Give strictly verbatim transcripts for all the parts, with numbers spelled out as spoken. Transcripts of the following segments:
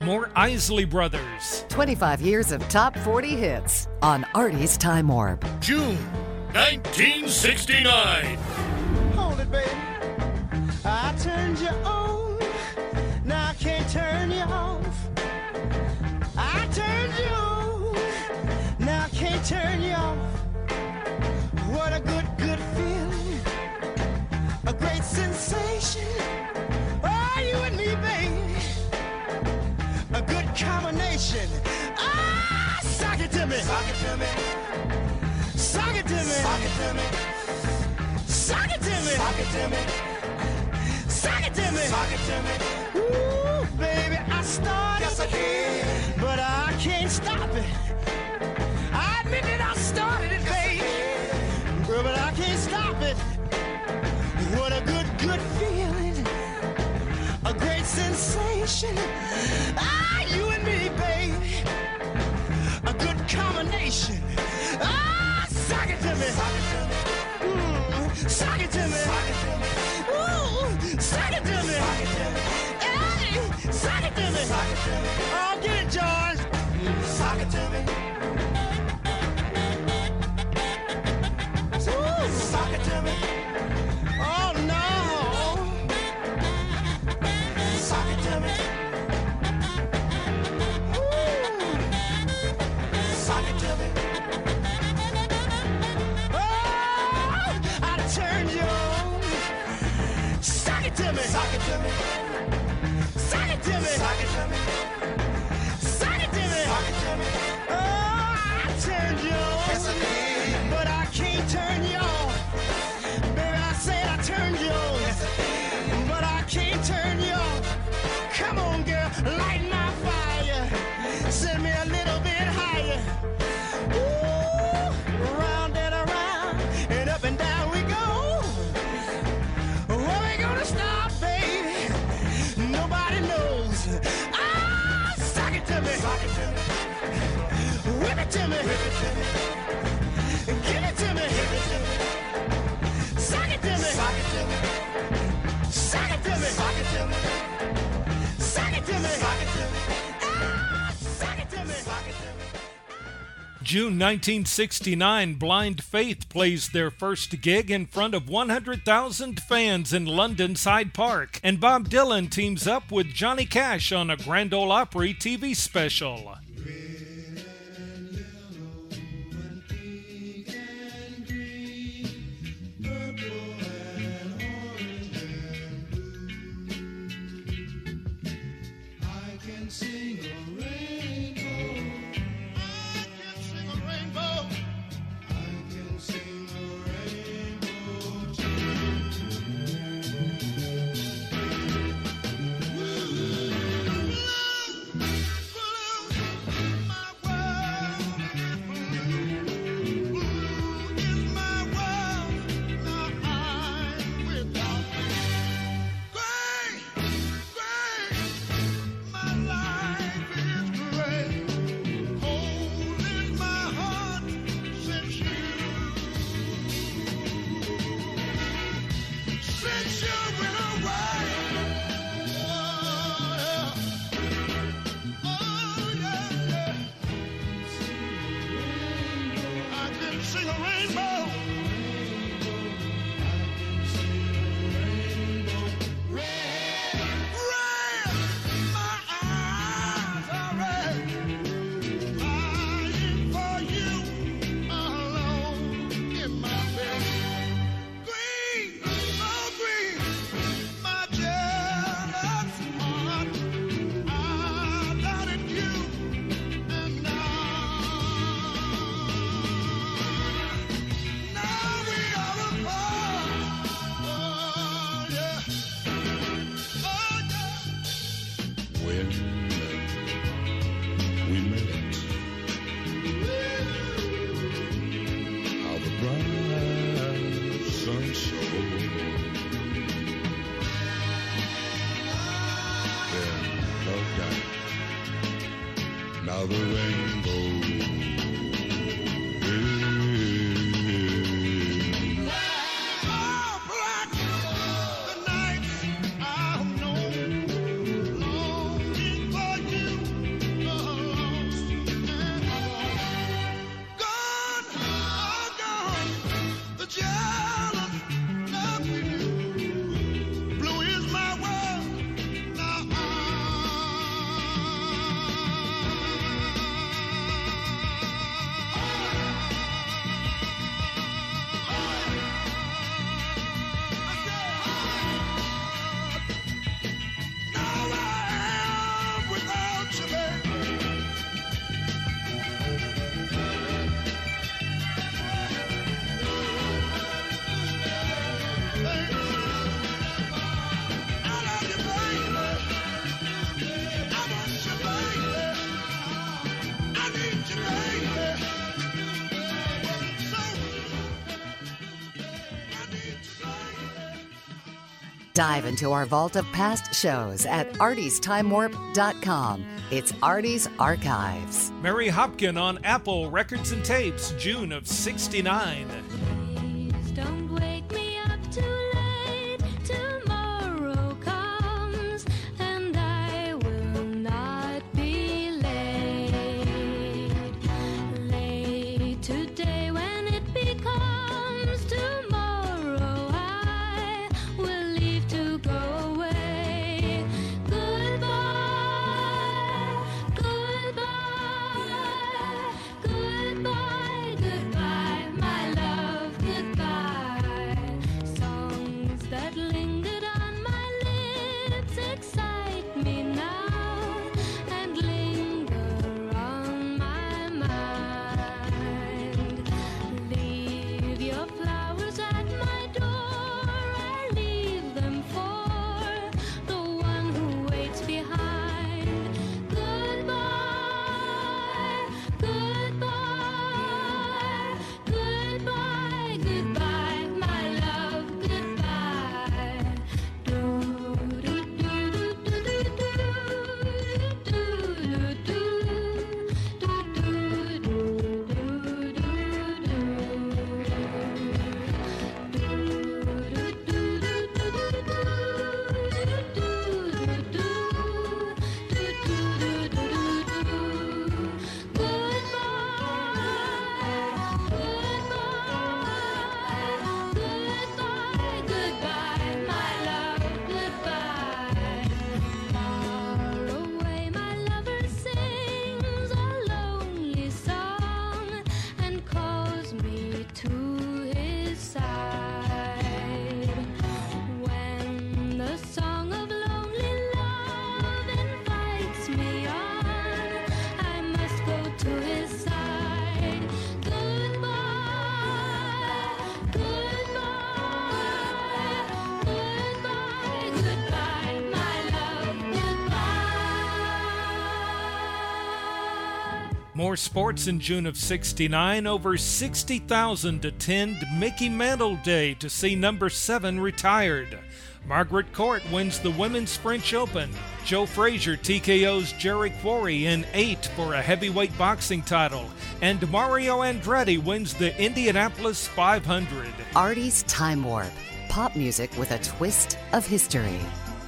More Isley Brothers. twenty-five years of top forty hits on Artie's Time Warp. June nineteen sixty-nine. Hold it, baby. I turned you on. Now I can't turn you off. I turned you on. Now I can't turn you off. What a good, good feeling. A great sensation. Oh, you and me, baby. A good combination. Ah, sock it to me. Sock it to me. Sock it to me. Sock it to me. Sock it to me. Sock it to me. Sock it to me. Sock it to me. Ooh, baby, I started. Yes, I did. But I can't stop it. I admit that I started it, baby. Girl, but I can't stop it. What a good, good feeling. A great sensation. Ah, you and me, baby. A good combination. Ah, sock it to me. Sock it to me. Mm, sock it to me. Sock it to me. Ooh, sock it to me. Sock it to me. Hey, sock it to me. Sock it to me. Oh, get it, George. Sock it to me. Ooh, sock it to me. Oh, no. Sock it to me. Ooh. Sock it to me. Oh, I turned you on. Sock it to me. Sock it to me. Sock it to me. Sock it to me. Sock it to me. Sock it to me. Oh, I turned you on. Yes, I did. But I can't turn you on. Baby, I said I turned you on. Yes, I did. But I can't turn you on. Come on, girl, light my fire. Send me a little bit higher. Ooh, round and around and up and down we go. Where we gonna stop, baby? Nobody knows. Ah, sock it to me. Sock it to me. Whip it to me. Whip it to me. Give it to me. Give it to me. Sock it to me. Sock it to me. Sock it to me. Sock it to me. Sock it to me. Sock it to me. Ah, sock it to me. Sock it to me. June nineteen sixty-nine, Blind Faith plays their first gig in front of one hundred thousand fans in London's Hyde Park, and Bob Dylan teams up with Johnny Cash on a Grand Ole Opry T V special. Now the rainbow the nights I've known, longing for you. Dive into our vault of past shows at arties time warp dot com. It's Artie's Archives. Mary Hopkin on Apple Records and Tapes, June of sixty-nine. Please don't wake me up too late. Tomorrow comes and I will not be late. Late today when it becomes tomorrow, I will leave to go away. Goodbye, goodbye, goodbye, goodbye, my love, goodbye. Songs that lingered on my lips excite me now and linger on my mind. Leave your flowers at my door, I leave them for the one who waits behind. Goodbye, goodbye, goodbye, goodbye, my love, goodbye. Do do do do do do do do do do Goodbye, goodbye, my love, goodbye. Far away, my lover sings a lonely song and calls me to his side. When the song of lonely love invites me on, I must go to his side. Goodbye, goodbye, goodbye, goodbye, my love, goodbye. More sports in June of sixty-nine. Over sixty thousand attend Mickey Mantle Day to see number seven retired. Margaret Court wins the Women's French Open. Joe Frazier T K Os Jerry Quarry in eight for a heavyweight boxing title. And Mario Andretti wins the Indianapolis five hundred. Artie's Time Warp. Pop music with a twist of history.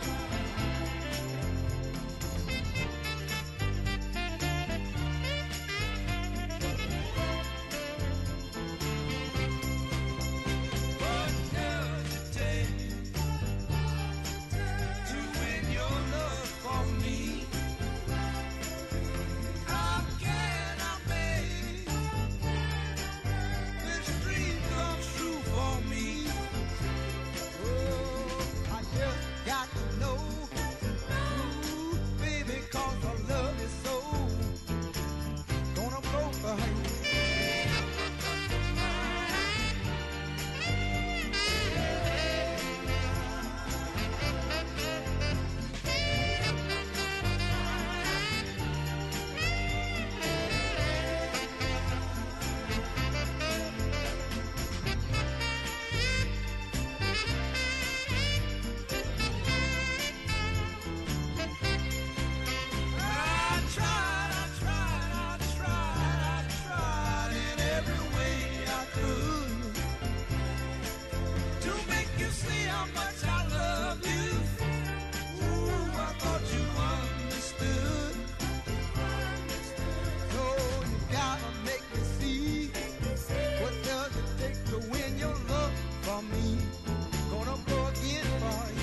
Got to know, ooh, baby, 'cause I love you so. Gonna go for you. I tried, I tried, I tried, I tried in every way I could to make you see how much I love you. Ooh, I thought you understood. So you gotta make me see what does it take to win your love from me. Gonna go again for you.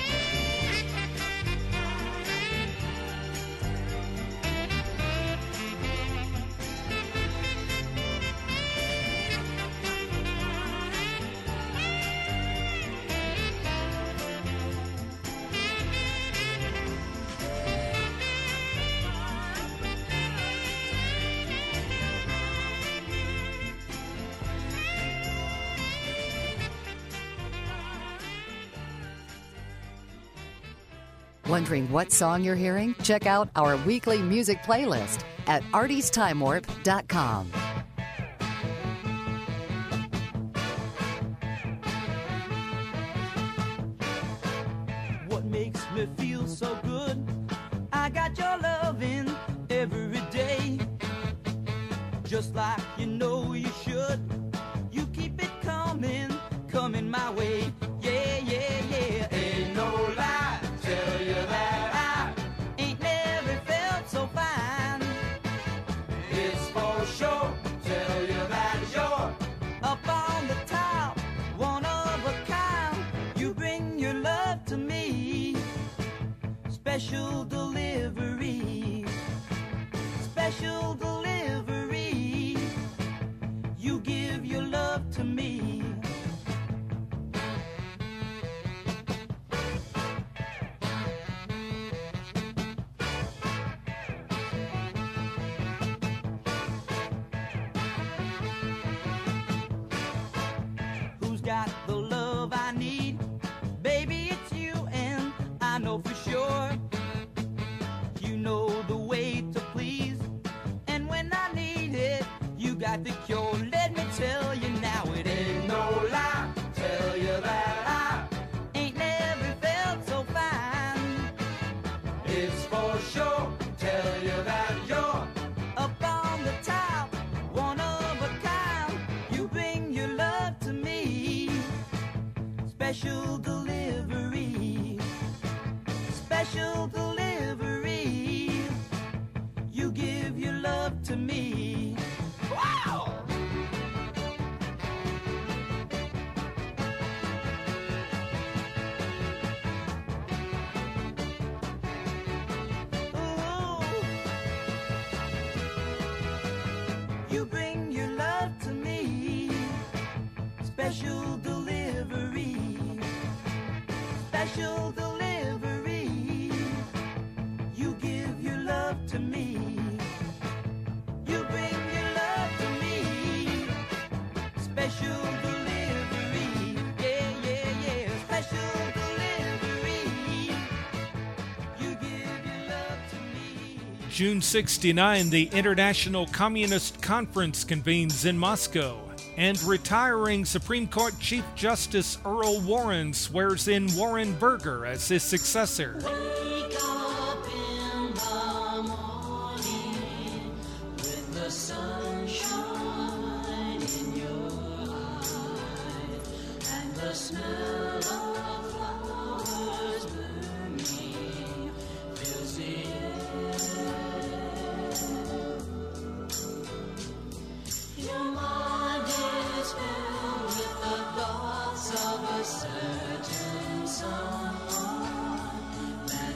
Wondering what song you're hearing? Check out our weekly music playlist at arties time warp dot com. just like you know you should. You keep it coming, coming my way. Yeah, yeah, yeah. Ain't no lie, tell you that I ain't never felt so fine. It's for sure, tell you that you're up on the top, one of a kind. You bring your love to me, special delivery, special delivery. You give your love to me. Who's got the love I need? Baby, it's you, and I know for sure. You know the way to please, and when I need it, you got the cure. Let me tell you now, it ain't no lie. Tell you that I ain't never felt so fine. It's for sure. Tell you that you're up on the top, one of a kind. You bring your love to me, special delivery, special delivery. You give your love to me. Wow! Ooh. You bring your love to me, special delivery, special delivery. You give your love to me. You bring your love to me, special delivery. Yeah, yeah, yeah, special delivery. You give your love to me. June sixty-nine, the International Communist Conference convenes in Moscow, and retiring Supreme Court Chief Justice Earl Warren swears in Warren Burger as his successor. Wake up in the morning with the sunshine in your eyes and the smell of flowers blooming fills the air. Your mind is filled with the thoughts of a certain someone that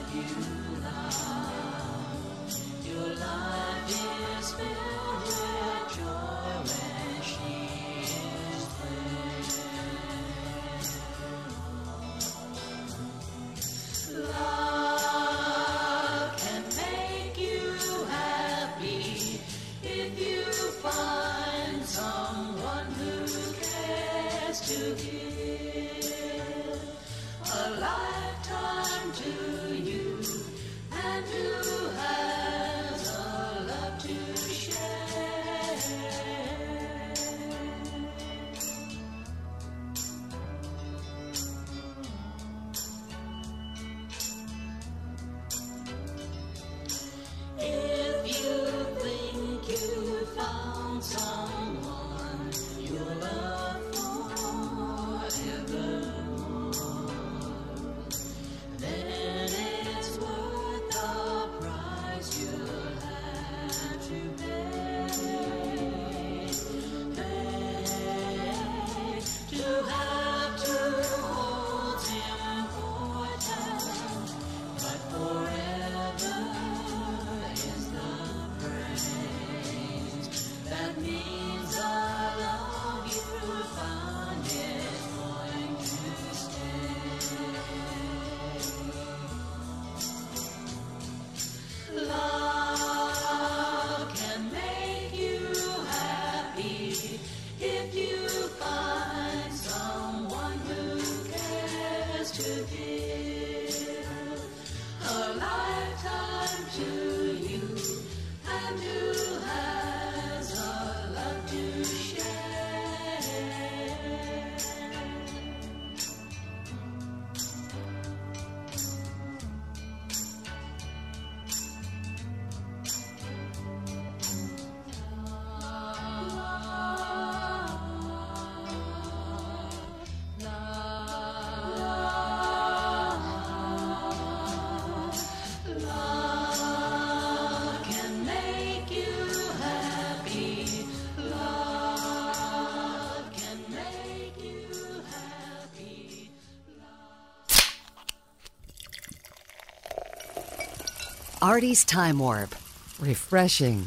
Artie's Time Warp. Refreshing.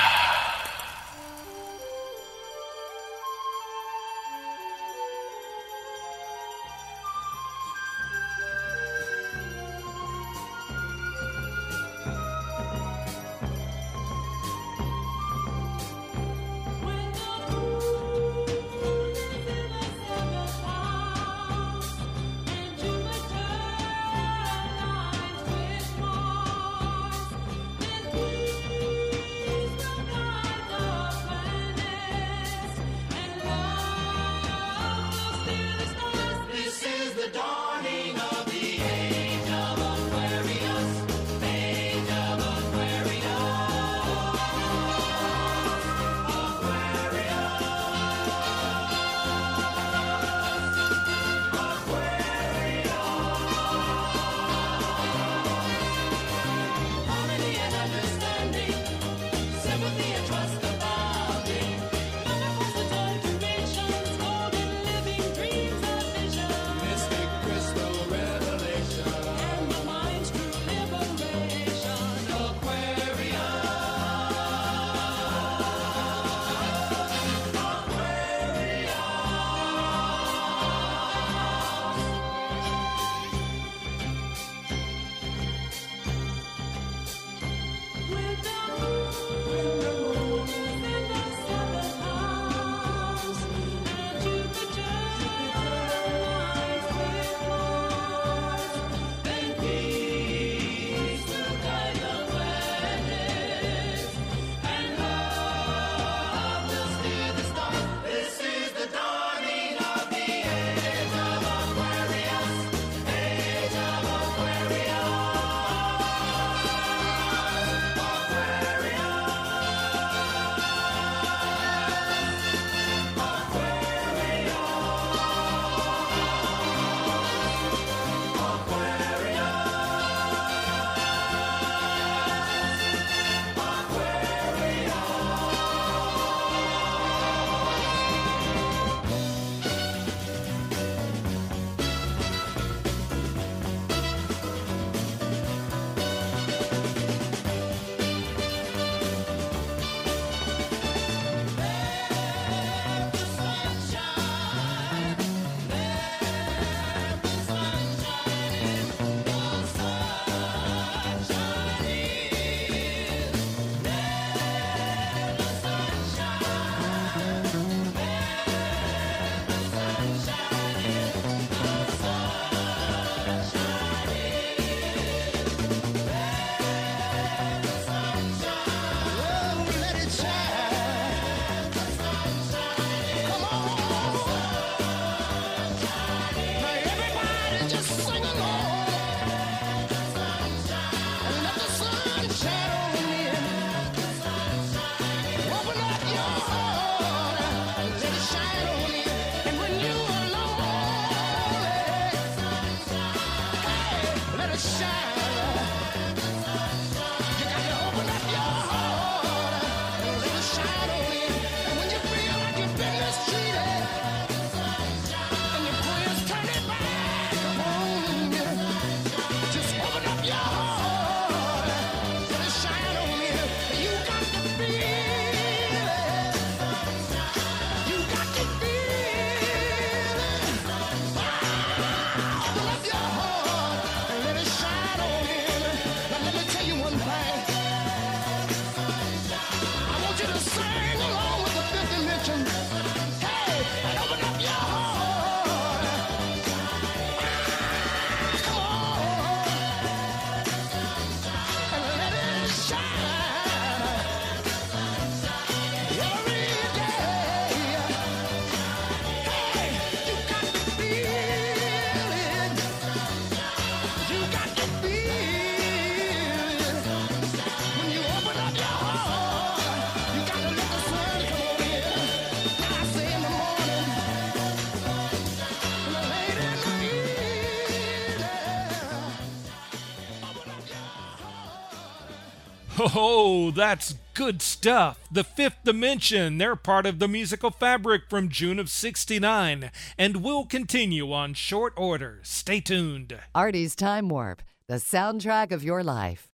Oh, that's good stuff. The Fifth Dimension, they're part of the musical fabric from June of sixty-nine, and will continue on short order. Stay tuned. Artie's Time Warp, the soundtrack of your life.